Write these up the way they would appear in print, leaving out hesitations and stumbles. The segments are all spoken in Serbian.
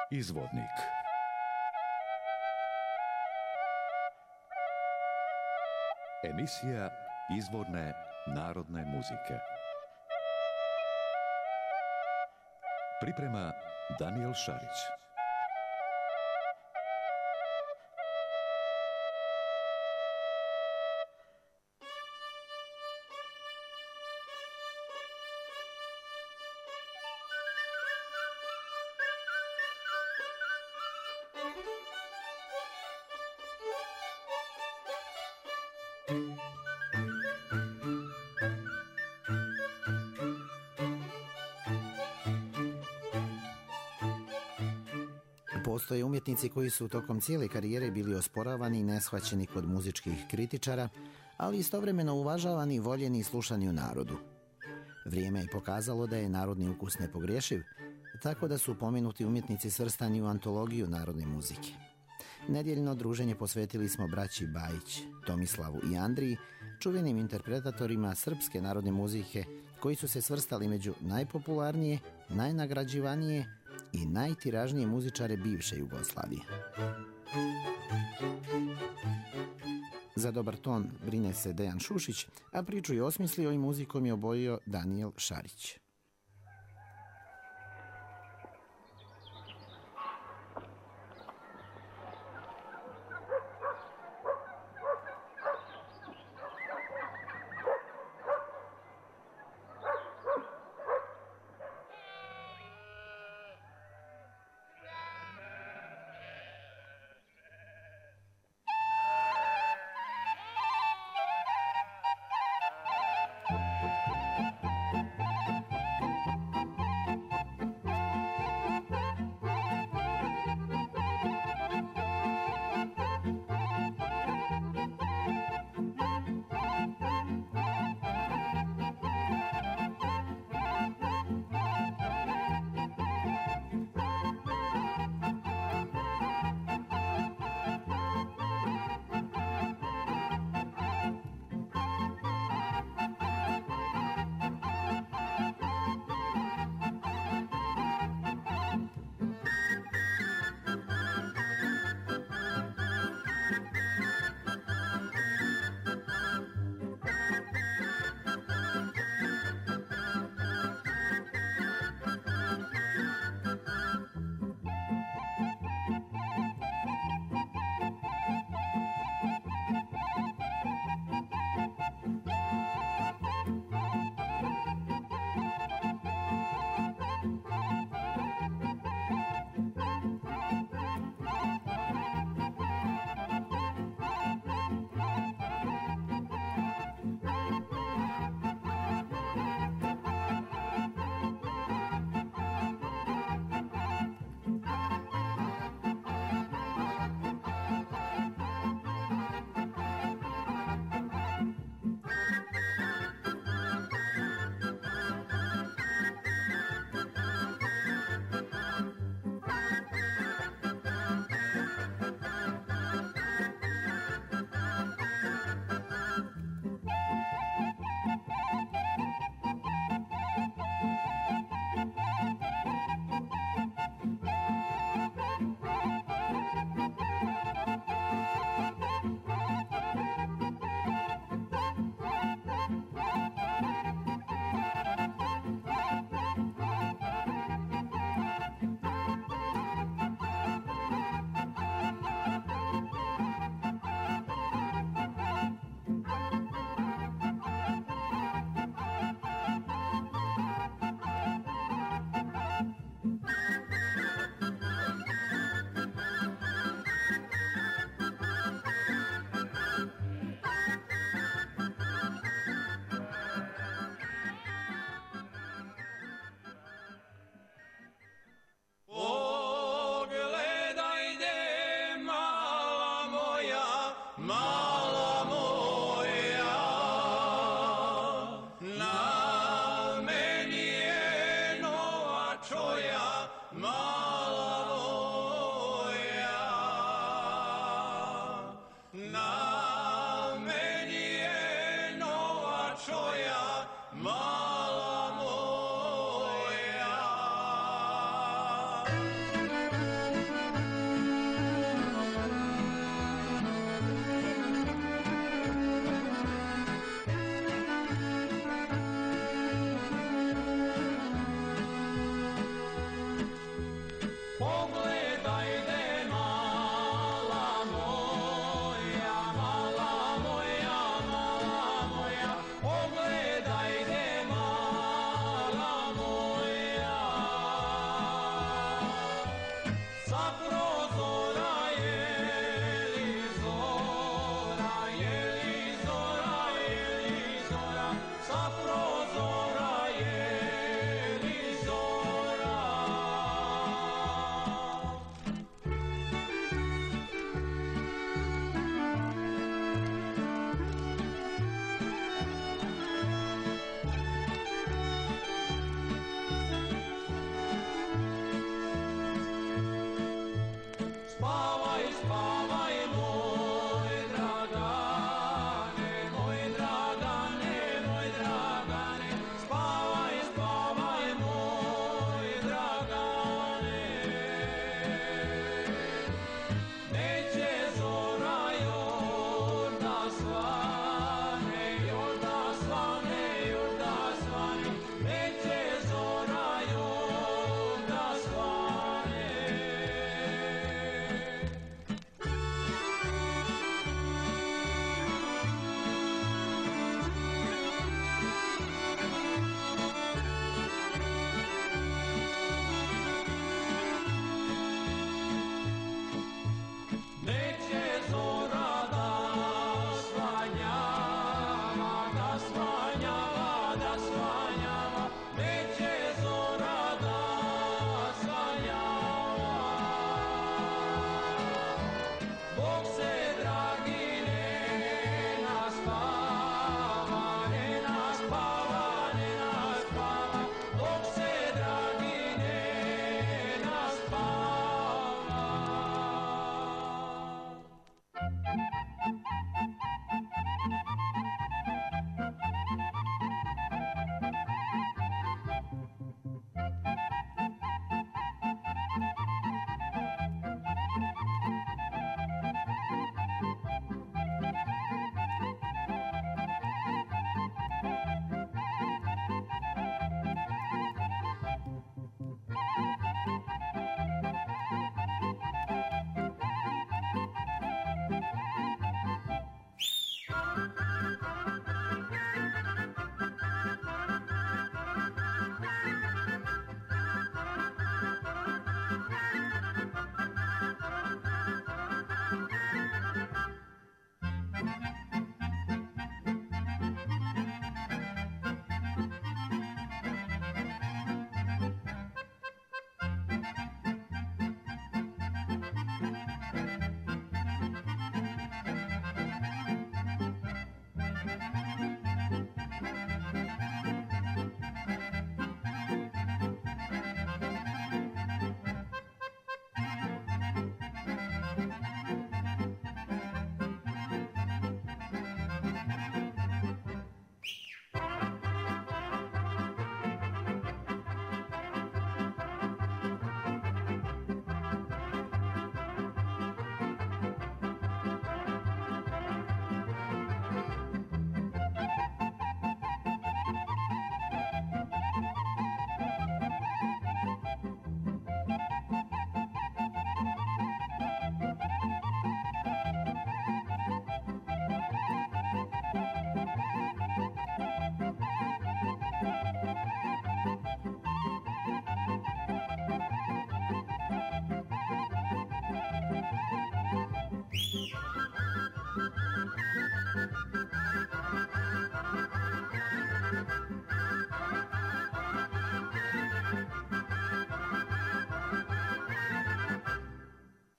Izvodnik. Emisija izvorne narodne muzike. Priprema Danijel Šarić. Postoje umjetnici koji su tokom cijele karijere bili osporavani i neshvaćeni kod muzičkih kritičara, ali istovremeno uvažavani, voljeni i slušani u narodu. Vrijeme je pokazalo da je narodni ukus nepogrešiv, tako da su pomenuti umjetnici svrstani u antologiju narodne muzike. Nedjeljno druženje posvetili smo braći Bajić, Tomislavu i Andriji, čuvenim interpretatorima srpske narodne muzike, koji su se svrstali među najpopularnije, najnagrađivanije i najtiražnije muzičare bivše Jugoslavije. Za dobar ton brine se Dejan Šušić, a priču je osmislio i muzikom je obojio Danijel Šarić.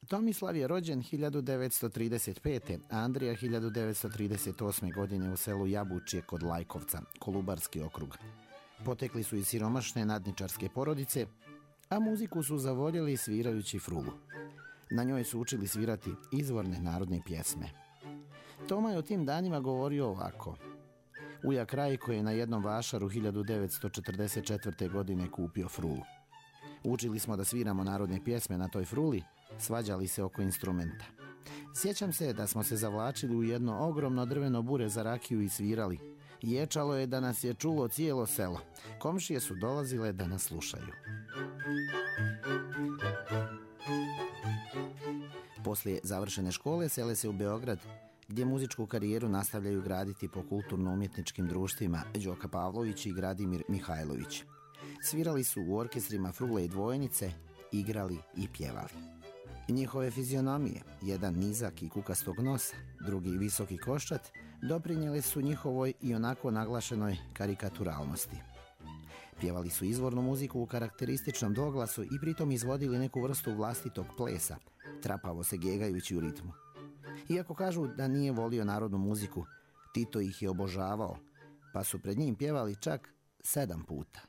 Tomislav je rođen 1935. a Andrija 1938. godine u selu Jabučje kod Lajkovca, Kolubarski okrug. Potekli su iz siromašne nadničarske porodice, a muziku su zavoljeli svirajući frulu. Na njoj su učili svirati izvorne narodne pjesme. Toma je o tim danima govorio ovako. Ujak Rajko je na jednom vašaru 1944. godine kupio frulu. Učili smo da sviramo narodne pjesme na toj fruli, svađali se oko instrumenta. Sjećam se da smo se zavlačili u jedno ogromno drveno bure za rakiju i svirali. Ječalo je da nas je čulo cijelo selo. Komšije su dolazile da nas slušaju. Poslije završene škole sele se u Beograd, gdje muzičku karijeru nastavljaju graditi po kulturno-umjetničkim društvima Đoka Pavlović i Gradimir Mihajlović. Svirali su u orkestrima Frule i Dvojnice, igrali i pjevali. Njihove fizionomije, jedan nizak i kukastog nosa, drugi visoki koščat, doprinijeli su njihovoj i onako naglašenoj karikaturalnosti. Pjevali su izvornu muziku u karakterističnom doglasu i pritom izvodili neku vrstu vlastitog plesa, trapavo se gegajući u ritmu. Iako kažu da nije volio narodnu muziku, Tito ih je obožavao, pa su pred njim pjevali čak 7 puta.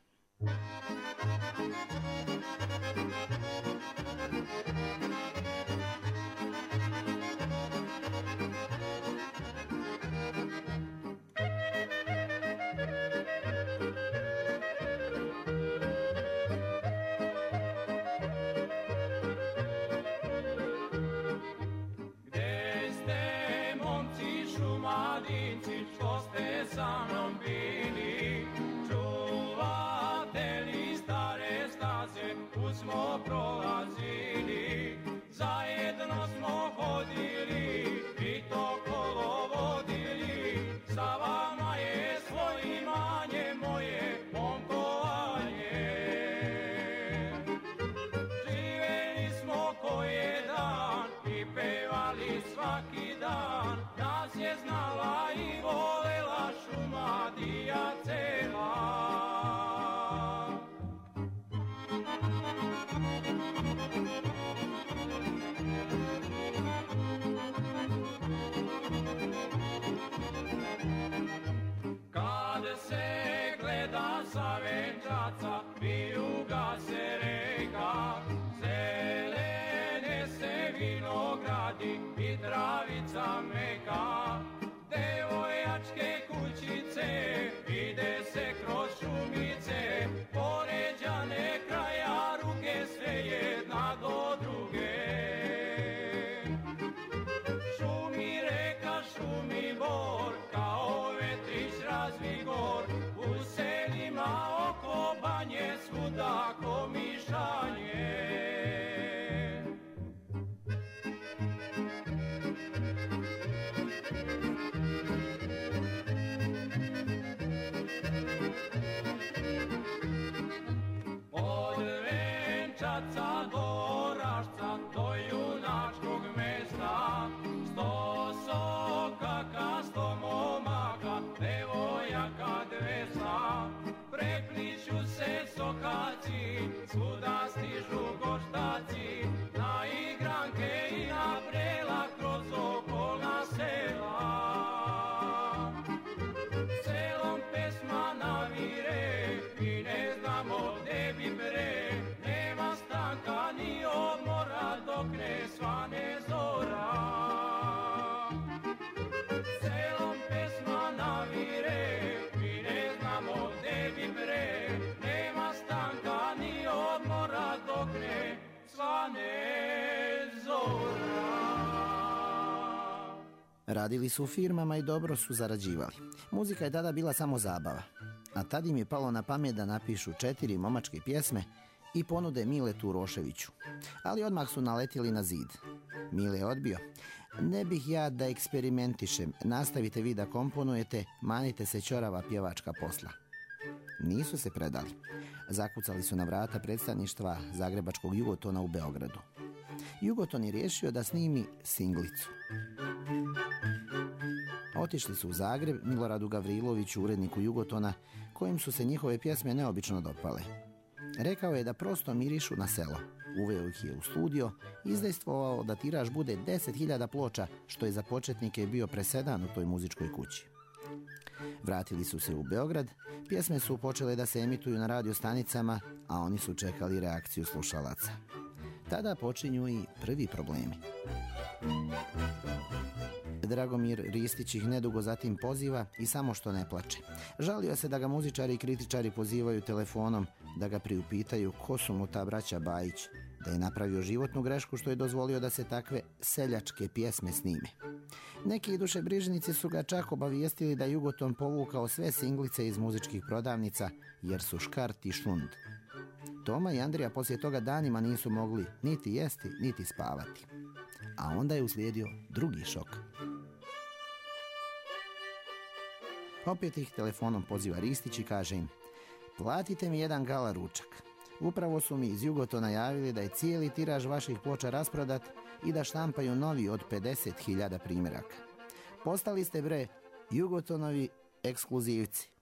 Radili su u firmama i dobro su zarađivali. Muzika je tada bila samo zabava. A tad im je palo na pamet da napišu 4 momačke pjesme i ponude Miletu Roševiću. Ali odmah su naletili na zid. Mile je odbio. Ne bih ja da eksperimentišem, nastavite vi da komponujete, manite se ćorava pjevačka posla. Nisu se predali. Zakucali su na vrata predstavništva zagrebačkog Jugotona u Beogradu. Jugoton je riješio da snimi singlicu. Otišli su u Zagreb Miloradu Gavriloviću, uredniku Jugotona, kojim su se njihove pjesme neobično dopale. Rekao je da prosto mirišu na selo. uveo ih je u studio i izdejstvovao da tiraž bude 10.000 ploča, što je za početnike bio presedan u toj muzičkoj kući. Vratili su se u Beograd, pjesme su počele da se emituju na radio stanicama, a oni su čekali reakciju slušalaca. Tada počinju i prvi problemi. Dragomir Ristić ih nedugo zatim poziva i samo što ne plače. Žalio se da ga muzičari i kritičari pozivaju telefonom, da ga priupitaju ko su mu ta braća Bajić, da je napravio životnu grešku što je dozvolio da se takve seljačke pjesme snime. Neki dušebrižnici su ga čak obavijestili da Jugoton povukao sve singlice iz muzičkih prodavnica jer su škart i šund. Toma i Andrija poslije toga danima nisu mogli niti jesti, niti spavati. A onda je uslijedio drugi šok. Opet ih telefonom poziva Ristić i kaže im: platite mi 1 gala ručak. Upravo su mi iz Jugotona javili da je cijeli tiraž vaših ploča rasprodat i da štampaju novi od 50.000 primjeraka. Postali ste bre Jugotonovi ekskluzivci.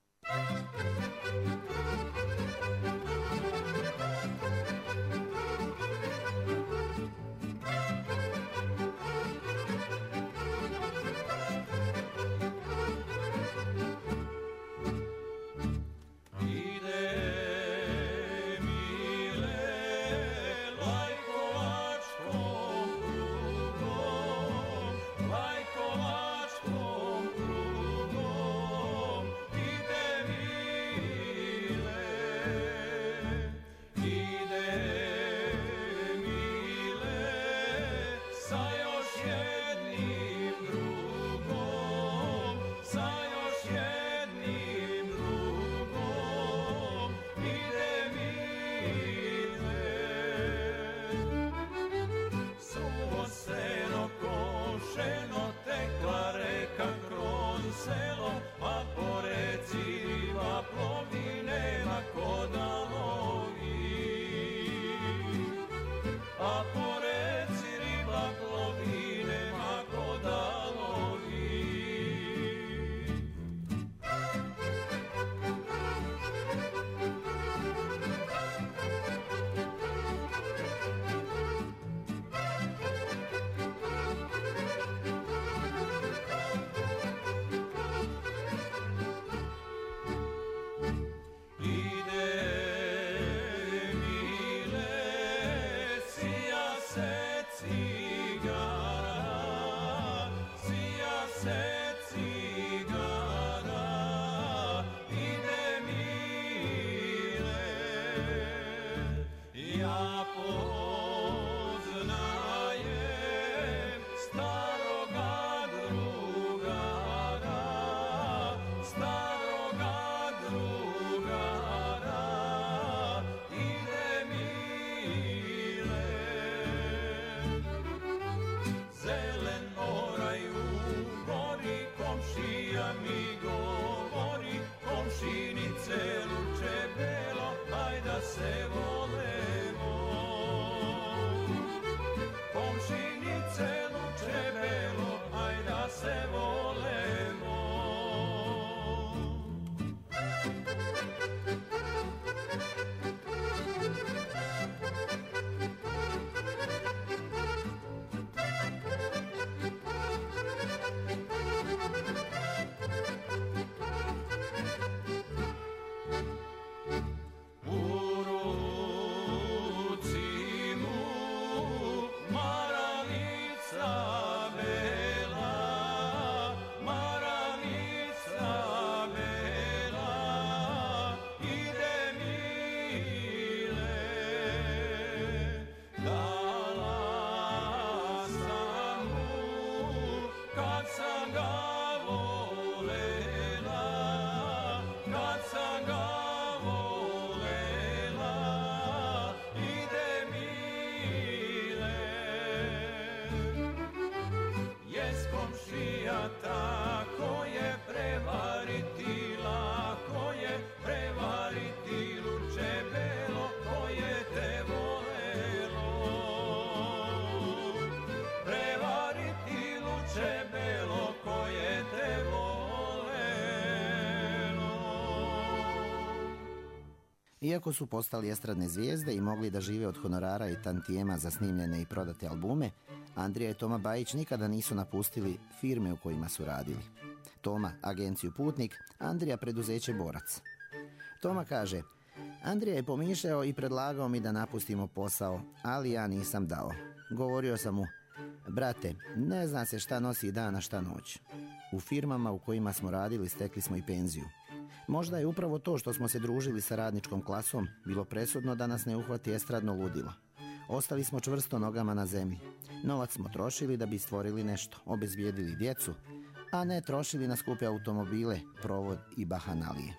Iako su postali estradne zvijezde i mogli da žive od honorara i tantijema za snimljene i prodate albume, Andrija i Toma Bajić nikada nisu napustili firme u kojima su radili. Toma agenciju Putnik, Andrija preduzeće Borac. Toma kaže: Andrija je pomišljao i predlagao mi da napustimo posao, ali ja nisam dao. Govorio sam mu: brate, ne zna se šta nosi dan, a šta noć. U firmama u kojima smo radili stekli smo i penziju. Možda je upravo to što smo se družili sa radničkom klasom bilo presudno da nas ne uhvati estradno ludilo. Ostali smo čvrsto nogama na zemlji. Novac smo trošili da bi stvorili nešto, obezbijedili djecu, a ne trošili na skupe automobile, provod i bahanalije.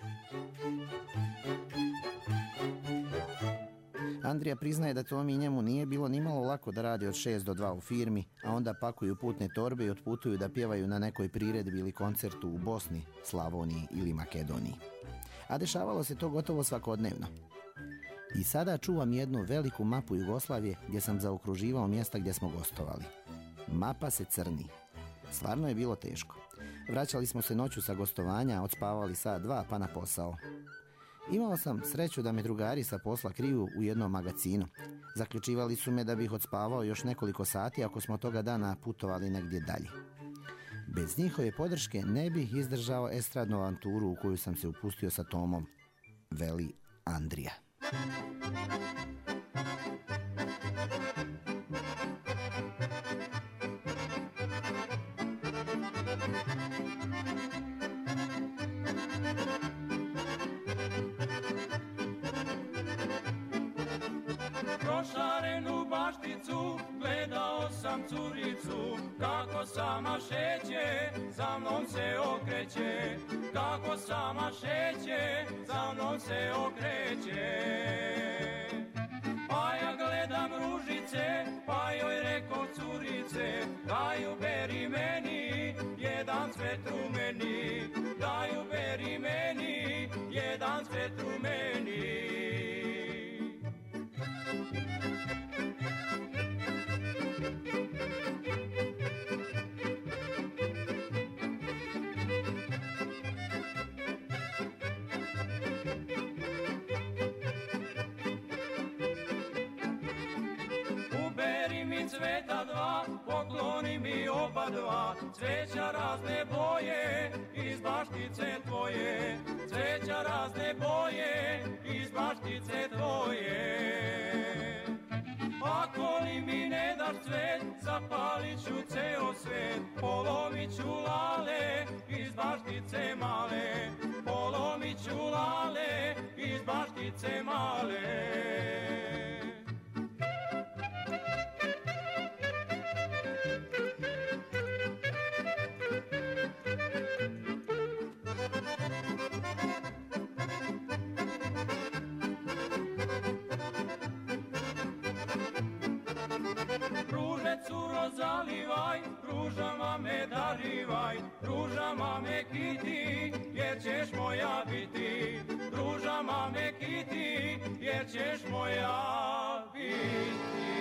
Andrija priznaje da Tomi i njemu nije bilo nimalo lako da radi od 6 do 2 u firmi, a onda pakuju putne torbe i otputuju da pjevaju na nekoj priredbi ili koncertu u Bosni, Slavoniji ili Makedoniji. A dešavalo se to gotovo svakodnevno. I sada čuvam jednu veliku mapu Jugoslavije gdje sam zaokruživao mjesta gdje smo gostovali. Mapa se crni. Stvarno je bilo teško. Vraćali smo se noću sa gostovanja, odspavali sat, dva pa na posao. Imao sam sreću da me drugari sa posla kriju u jednom magazinu. Zaključivali su me da bih odspavao još nekoliko sati ako smo toga dana putovali negdje dalje. Bez njihove podrške ne bih izdržao estradnu avanturu u koju sam se upustio sa Tomom, veli Andrija. Prošarenu bašticu gledao sam curicu, kako sama šeće, za mnom se okreće. Kako sama šeće, za mnom se okreće. Pa ja gledam ružice, pa joj reko curice, daju beri meni, jedan cvet rumeni. Daju beri meni, jedan cvet rumeni. Cveta dva, pokloni mi oba dva, cveća razne boje iz baštice tvoje. Cveća razne boje iz baštice tvoje. Ako li mi ne daš cvet, zapalit ću ceo svet. Polomit ću lale iz baštice male. Polomit ću lale iz baštice male. Zalivaj, ružama me darivaj, ružama me kiti, jer ćeš moja biti. Ružama me kiti, jer ćeš moja biti.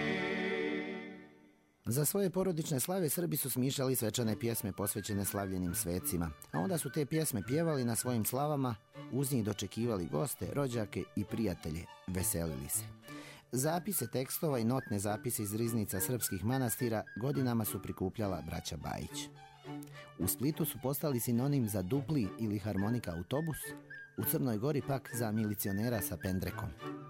Za svoje porodične slave Srbi su smišljali svečane pjesme posvećene slavljenim svecima, a onda su te pjesme pjevali na svojim slavama, uz njih dočekivali goste, rođake i prijatelje, veselili se. Zapise tekstova i notne zapise iz riznica srpskih manastira godinama su prikupljala braća Bajić. U Splitu su postali sinonim za dupli ili harmonika autobus, u Crnoj Gori pak za milicionera sa pendrekom.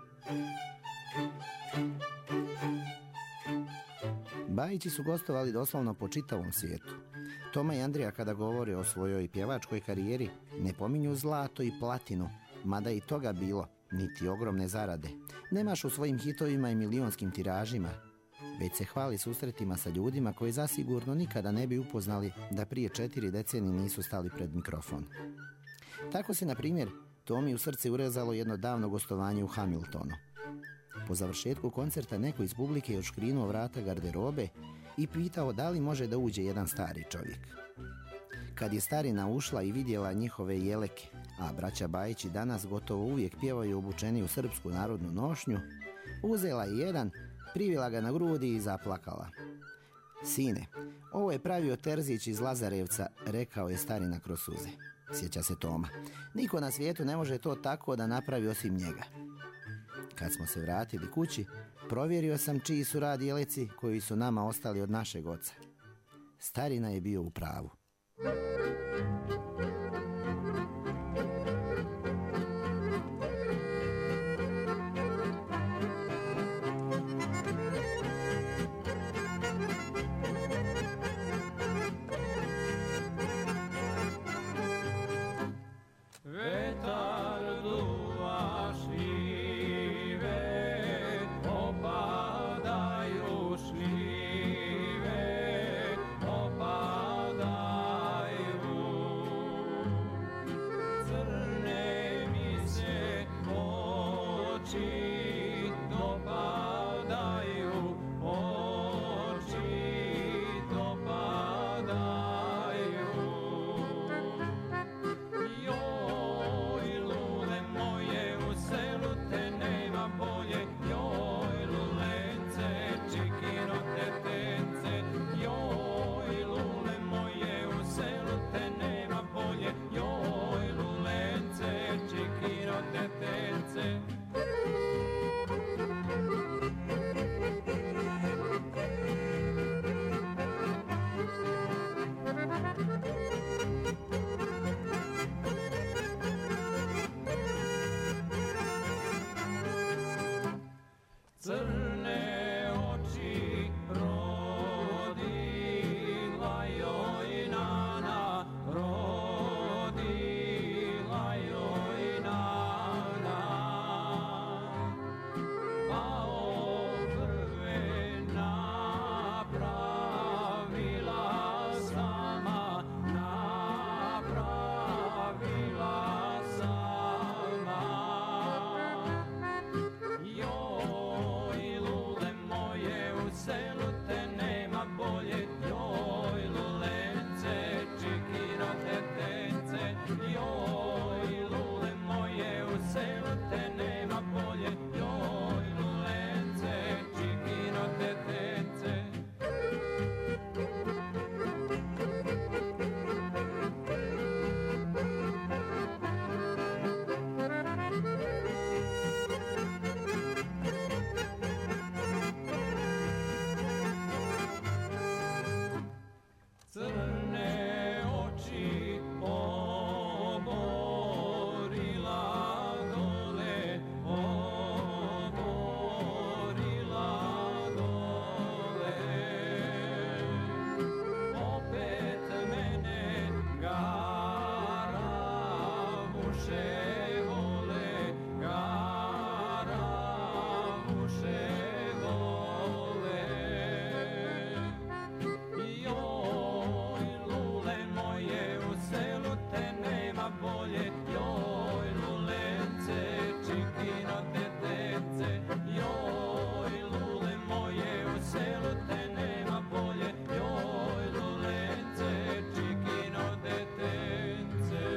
Bajići su gostovali doslovno po čitavom svijetu. Toma i Andrija kada govore o svojoj pjevačkoj karijeri ne pominju zlato i platinu, mada i toga bilo, niti ogromne zarade. Nemaš u svojim hitovima i milionskim tiražima, već se hvali susretima sa ljudima koji zasigurno nikada ne bi upoznali da prije 4 decenije nisu stali pred mikrofon. Tako se, na primjer, Tomi u srce urezalo jedno davno gostovanje u Hamiltonu. Po završetku koncerta neko iz publike je odškrinuo vrata garderobe i pitao da li može da uđe jedan stari čovjek. Kad je starina ušla i vidjela njihove jeleke, a braća Bajići danas gotovo uvijek pjevaju obučeni u srpsku narodnu nošnju, uzela je jedan, privila ga na grudi i zaplakala. Sine, ovo je pravio Terzić iz Lazarevca, rekao je starina kroz suze. sjeća se Toma. Niko na svijetu ne može to tako da napravi osim njega. Kad smo se vratili kući, provjerio sam čiji su rad jeleci koji su nama ostali od našeg oca. Starina je bio u pravu. Vetar duva šljive, opadaju šljive, opadaju. Crne mi se oči dopadaju, oči dopadaju. Joj, lule moje, u selu te nema bolje. Joj, lulence, čikino tetence. Joj, lule moje, u selu te nema bolje. Joj, lulence, čikino tetence. Crne oči rodila joj nana, rodila joj nana. A obrve napravila sama, napravila sama. Joj, lule moje, u selu te nema bolje. Joj, lulence, čikino tetence. Joj, lule moje, u selu te nema bolje. Joj, lulence, čikino tetence. Crne oči oborila dole, oborila dole. Opet mene garavuše vole, garavuše vole. Joj, lule moje, u selu te nema bolje. Joj, lulence, čikino tetence. Joj, lule moje, u selu te nema bolje. Joj, lulence, čikino tetence.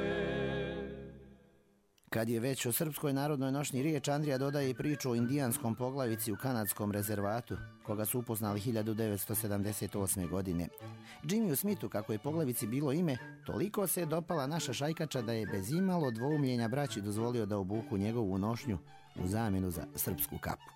Kad je već o Srpskoj narodnoj nošnji riječ, Andrija dodaje i priču o indijanskom poglavici u kanadskom rezervatu, koga su upoznali 1978. godine. Jimmyu Smithu, kako je poglavici bilo ime, toliko se je dopala naša šajkača da je bez imalo dvoumljenja braći dozvolio da obuku njegovu nošnju u zamjenu za srpsku kapu.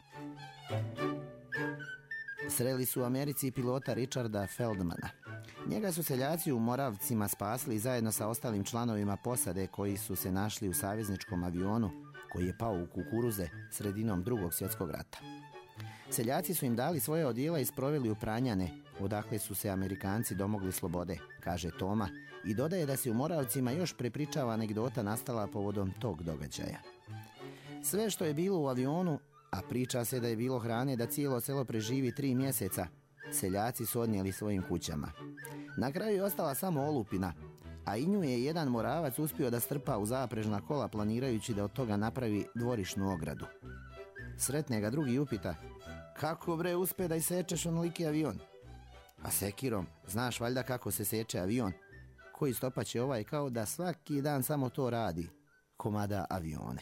Sreli su u Americi pilota Richarda Feldmana. Njega su seljaci u Moravcima spasli zajedno sa ostalim članovima posade koji su se našli u savezničkom avionu koji je pao u kukuruze sredinom Drugog svjetskog rata. Seljaci su im dali svoje odijela i sproveli u Pranjane, odakle su se Amerikanci domogli slobode, kaže Toma, i dodaje da se u Moravcima još prepričava anegdota nastala povodom tog događaja. Sve što je bilo u avionu, a priča se da je bilo hrane da cijelo selo preživi 3 mjeseca, seljaci su odnijeli svojim kućama. Na kraju je ostala samo olupina, a i nju je jedan Moravac uspio da strpa u zaprežna kola planirajući da od toga napravi dvorišnu ogradu. Sretne ga drugi upita: kako bre uspe da isečeš onoliki avion? A sekirom, znaš valjda kako se seče avion? Koji stopaće ovaj kao da svaki dan samo to radi, komada avione.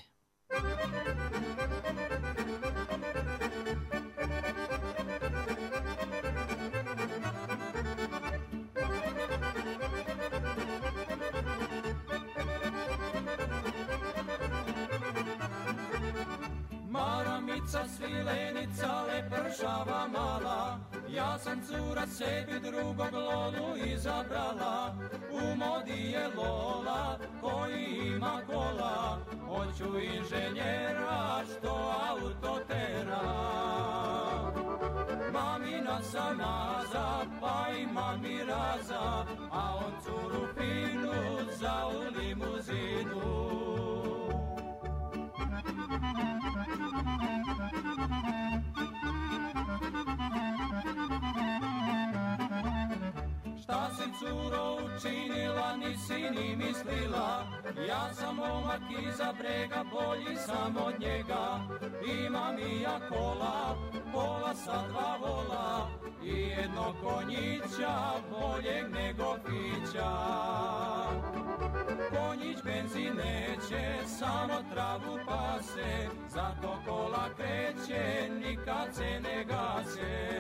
curica, svilenica, lepršava mala. Ja sam cura sebi drugog Lolu izabrala. U modi je Lola koji ima kola. Hoću inženjera što auto tera. Mamina sam naza, pa ima mi raza, a on curu finu za u limuzinu. Šta si curo učinila, nisi ni mislila, ja sam momak iza brega, bolji sam od njega. Imam i ja kola sa 2 vola i jedno konjića, boljeg nego pića. Konjić benzin neće, samo travu pase, zato kola kreće, nikad se ne gase.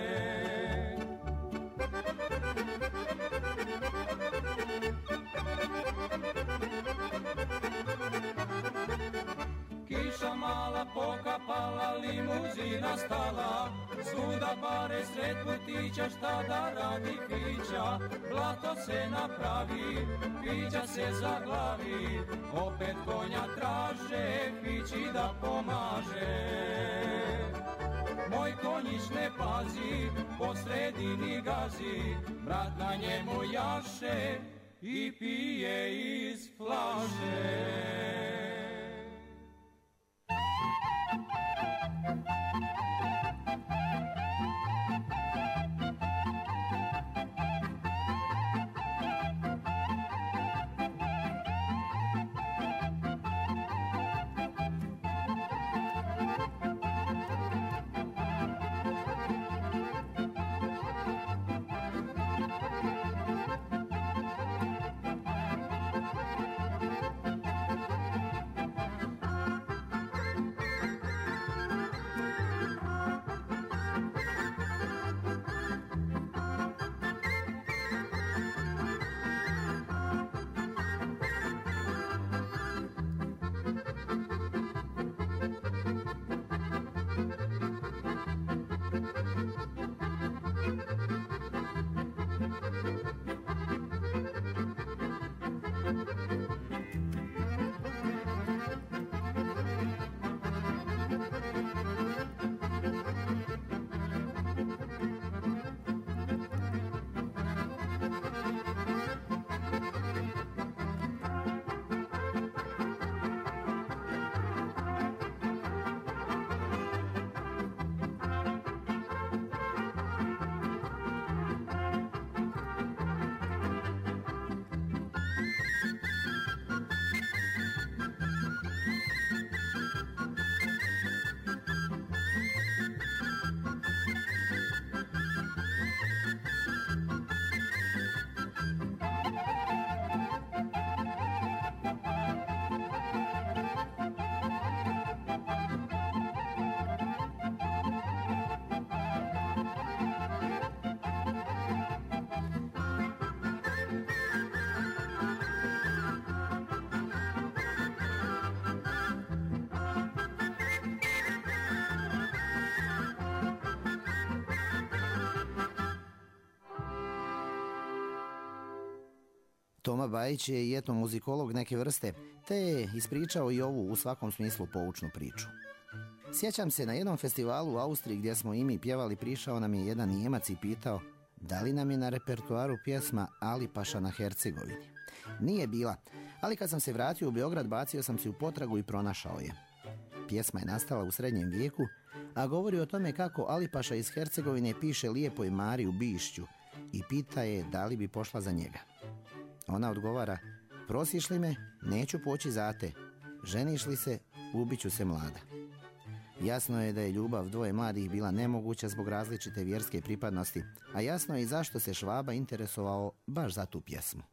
Kiša mala pokapala, limuzina stala, svuda bare sred putića, šta da radi pića. Blato se napravi, pića se zaglavi, opet konja traže, pići da pomaže. Moj konjić ne pazi, po sredini gazi, brat na njemu jaše i pije iz flaše. Toma Bajić je i etnomuzikolog neke vrste, te je ispričao i ovu u svakom smislu poučnu priču. Sjećam se, na jednom festivalu u Austriji gdje smo i mi pjevali, prišao nam je jedan Nijemac i pitao da li nam je na repertuaru pjesma Alipaša na Hercegovini. Nije bila, ali kad sam se vratio u Beograd, bacio sam se u potragu i pronašao je. Pjesma je nastala u srednjem vijeku, a govori o tome kako Alipaša iz Hercegovine piše lijepoj Mari u Bišću i pita je da li bi pošla za njega. Ona odgovara: prosiš li me, neću poći za te, ženiš li se, ubiću se mlada. Jasno je da je ljubav dvoje mladih bila nemoguća zbog različite vjerske pripadnosti, a jasno je i zašto se Švaba interesovao baš za tu pjesmu.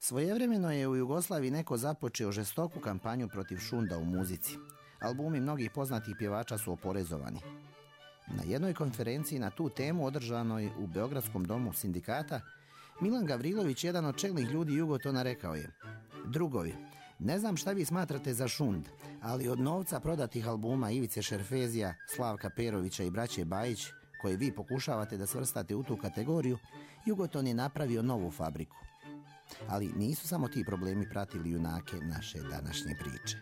Svojevremeno je u Jugoslaviji neko započeo žestoku kampanju protiv šunda u muzici. Albumi mnogih poznatih pjevača su oporezovani. Na jednoj konferenciji na tu temu održanoj u Beogradskom domu sindikata, Milan Gavrilović, jedan od čelnih ljudi Jugotona, rekao je: drugovi, ne znam šta vi smatrate za šund, ali od novca prodatih albuma Ivice Šerfezija, Slavka Perovića i braće Bajić, koje vi pokušavate da svrstate u tu kategoriju, Jugoton je napravio novu fabriku. Ali nisu samo ti problemi pratili junake naše današnje priče.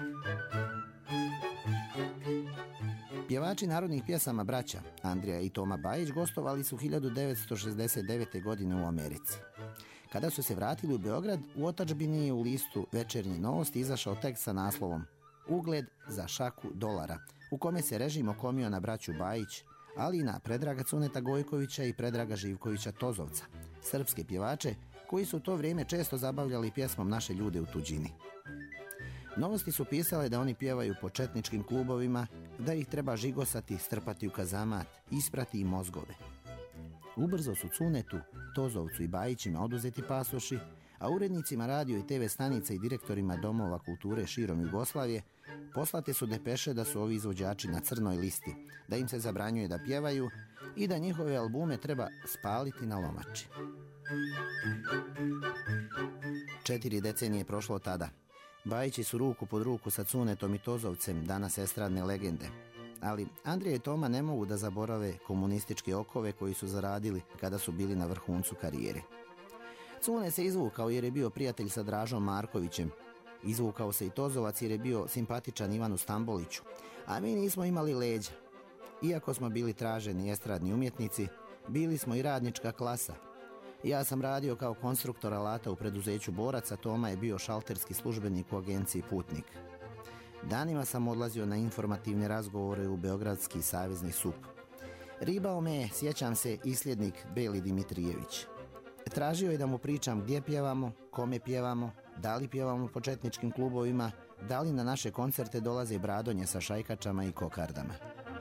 Pjevači narodnih pjesama braća Andrija i Toma Bajić gostovali su 1969. godine u Americi. Kada su se vratili u Beograd, u otadžbini je u listu Večernje novosti izašao tekst sa naslovom Ugled za šaku dolara, u kome se režim okomio na braću Bajić, ali i na Predraga Cuneta Gojkovića i Predraga Živkovića Tozovca, srpske pjevače koji su u to vrijeme često zabavljali pjesmom naše ljude u tuđini. Novosti su pisale da oni pjevaju po četničkim klubovima, da ih treba žigosati, strpati u kazamat, isprati i mozgove. Ubrzo su Cunetu, Tozovcu i Bajićima oduzeti pasoši, a urednicima radio i TV stanica i direktorima domova kulture širom Jugoslavije poslate su depeše da su ovi izvođači na crnoj listi, da im se zabranjuje da pjevaju i da njihove albume treba spaliti na lomači. 4 decenije prošlo od tada. Bajići su ruku pod ruku sa Cunetom i Tozovcem, danas estradne legende. Ali Andrija i Toma ne mogu da zaborave komunističke okove koji su zaradili kada su bili na vrhuncu karijere. Cune se izvukao jer je bio prijatelj sa Dražom Markovićem. Izvukao se i Tozovac jer je bio simpatičan Ivanu Stamboliću. A mi nismo imali leđa. Iako smo bili traženi estradni umjetnici, bili smo i radnička klasa. Ja sam radio kao konstruktor alata u preduzeću Borac, a Toma je bio šalterski službenik u agenciji Putnik. Danima sam odlazio na informativne razgovore u Beogradski savezni SUP. Ribao me je, sjećam se, isljednik Beli Dimitrijević. Tražio je da mu pričam gdje pjevamo, kome pjevamo, da li pjevamo po četničkim klubovima, da li na naše koncerte dolaze bradonje sa šajkačama i kokardama.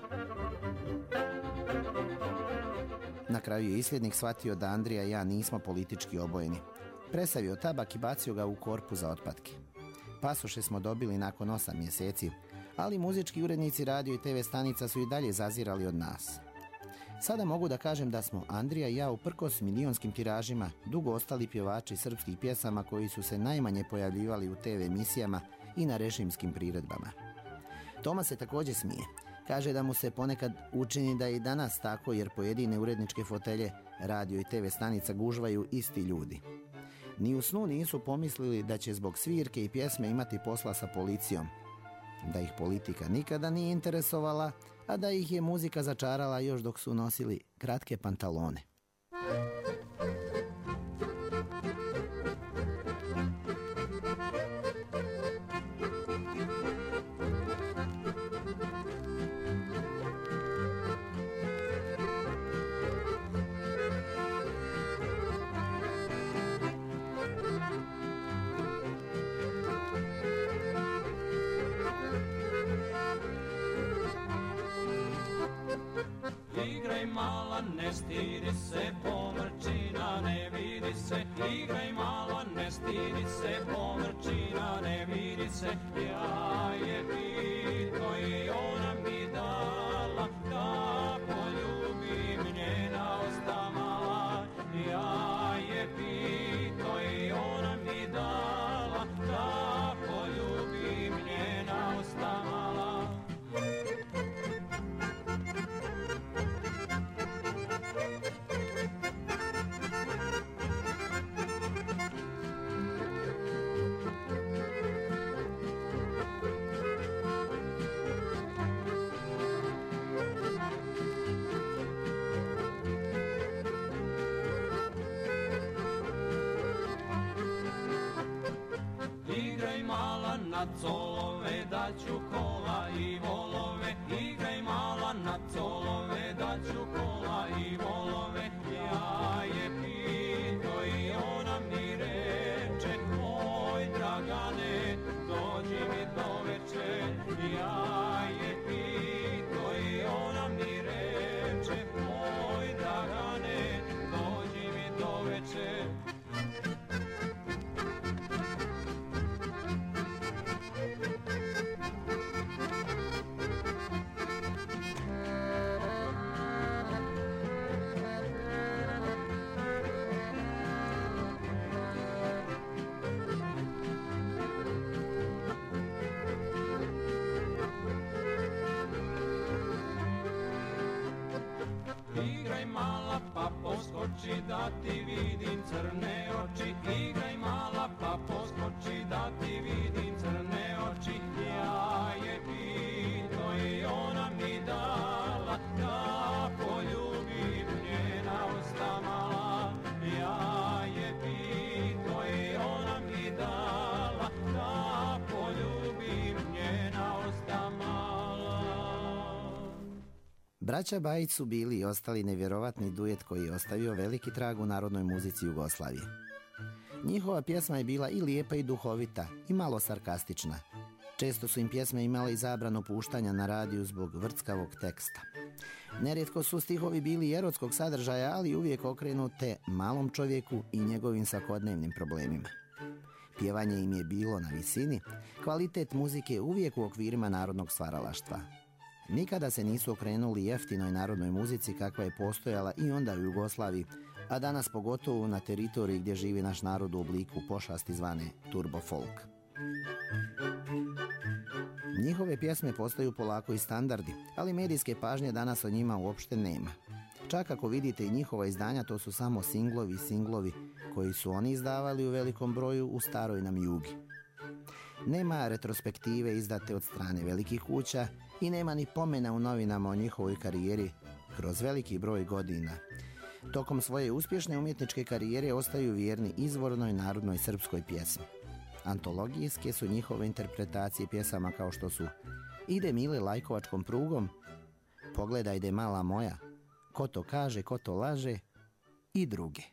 Na kraju je isljednik shvatio da Andrija i ja nismo politički obojeni. Presavio tabak i bacio ga u korpu za otpatke. Pasoše smo dobili nakon 8 mjeseci, ali muzički urednici radio i TV stanica su i dalje zazirali od nas. Sada mogu da kažem da smo Andrija i ja uprkos milionskim tiražima dugo ostali pjevači srpskih pjesama koji su se najmanje pojavljivali u TV emisijama i na režimskim priredbama. Toma se također smije. Kaže da mu se ponekad učini da je i danas tako jer pojedine uredničke fotelje, radio i TV stanica gužvaju isti ljudi. Ni u snu nisu pomislili da će zbog svirke i pjesme imati posla sa policijom. Da ih politika nikada nije interesovala, a da ih je muzika začarala još dok su nosili kratke pantalone. Igraj mala, ne stidi se, pomrčina ne vidi se. Igraj mala, ne stidi se, pomrčina ne vidi se. Ja je pito i ona mi dala, da poljubim njena ostala. Ja je pito i ona mi dala, da poljubim njena ostala. Igraj mala na colove, daću kola i volove. Igraj mala na colove, daću kola i volove. Ja je pito i ona mi reče, oj Dragane, dođi mi do veče. Ja je pito i ona mi reče, oj Dragane, dođi mi do veče. Igraj mala pa poskoči da ti vidim crne oči. Igraj mala pa poskoči da ti vidim crne oči. Ja je pito i ona mi dala da poljubim njena usta mala. Ja je pito i ona mi dala da poljubim njena usta mala. Braća Bajić su bili i ostali nevjerovatni duet koji je ostavio veliki trag u narodnoj muzici Jugoslavije. Njihova pjesma je bila i lijepa i duhovita i malo sarkastična. Često su im pjesme imale i zabranu puštanja na radiju zbog vrckavog teksta. Nerijetko su stihovi bili i erotskog sadržaja, ali uvijek okrenute malom čovjeku i njegovim svakodnevnim problemima. Pjevanje im je bilo na visini, kvalitet muzike uvijek u okvirima narodnog stvaralaštva. Nikada se nisu okrenuli jeftinoj narodnoj muzici kakva je postojala i onda u Jugoslaviji, a danas pogotovo na teritoriji gdje živi naš narod u obliku pošasti zvane turbo folk. Njihove pjesme postaju polako i standardi, ali medijske pažnje danas o njima uopšte nema. Čak ako vidite i njihova izdanja, to su samo singlovi koji su oni izdavali u velikom broju u staroj nam Jugi. Nema retrospektive izdate od strane velikih kuća i nema ni pomena u novinama o njihovoj karijeri kroz veliki broj godina. Tokom svoje uspješne umjetničke karijere ostaju vjerni izvornoj narodnoj srpskoj pjesmi. Antologijske su njihove interpretacije pjesama kao što su Ide Mile lajkovačkom prugom, Pogledajde mala moja, Ko to kaže, ko to laže i druge.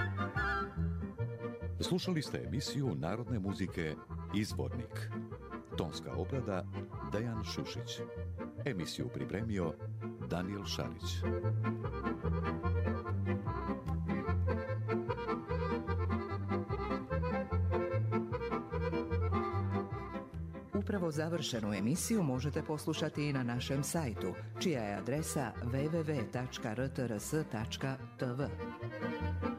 Slušali ste emisiju narodne muzike Izvornik. Tonska obrada Dejan Šušić. Emisiju pripremio Daniel Šarić. Upravo završenu emisiju možete poslušati i na našem sajtu, čija je adresa www.rtrs.tv.